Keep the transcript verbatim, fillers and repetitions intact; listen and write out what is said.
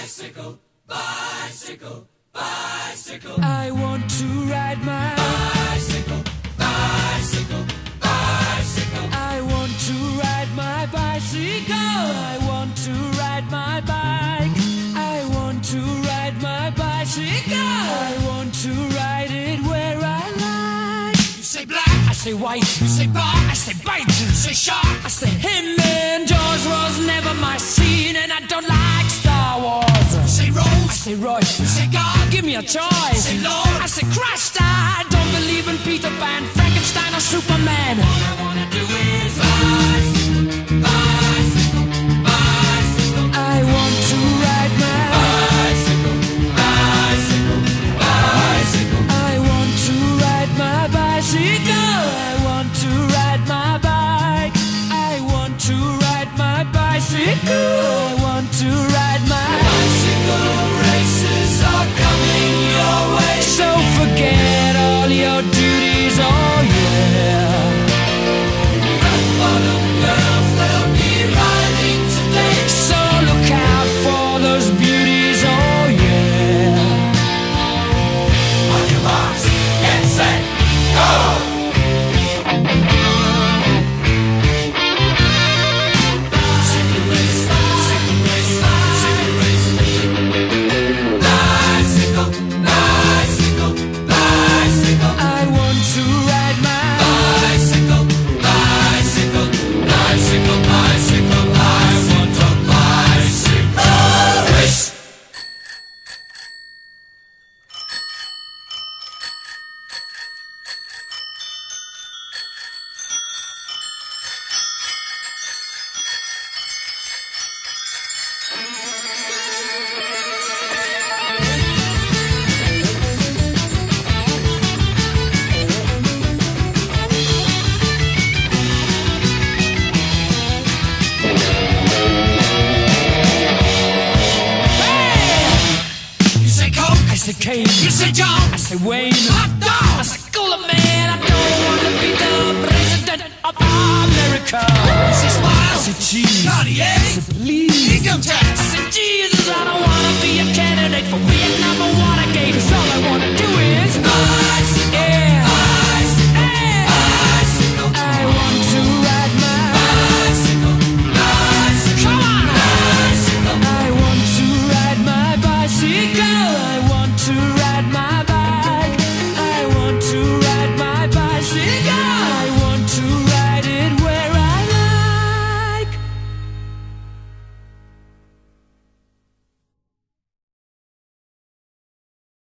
Bicycle, bicycle, bicycle. I want to ride my bicycle, bicycle, bicycle. I want to ride my bicycle. I want to ride my bike. I want to ride my bicycle. I want to ride it where I like. You say black, I say white. you say bar, I say bite. you say shark. I say him and Jaws was never my scene, and I don't like Star Wars. You say Rose, I say Royce. you say God, Give me a choice. say Lord. I say Christ. I don't believe in Peter Pan, Frankenstein, or Superman. All I wanna do is bicycle, bicycle, bicycle. I want to ride my Bicycle, bicycle, bicycle. I want to ride my bicycle. I want to ride my bike. I want to ride my bicycle. I want to ride my Bicycle races are coming your way. So forget all your duties, oh yeah. Red bottom girls, they'll be riding today. So look out for those beauties, oh yeah. On your marks, get set, go! Bicycle race, bicycle race, bicycle race. Bicycle, bicycle, bicycle. I want to ride my Bicycle, bicycle, bicycle, bicycle. I want a bicycle race. You say Coke, I say Kane, you say John, I say Wayne, hot I dog. say Cooler Man. I don't want to be the president of America. You say I Smile, say cheese, Cartier, I say please. income I tax. say Jesus, I don't want to be a candidate for Vietnam or Watergate. 'Cause all I want to do is Bicycle,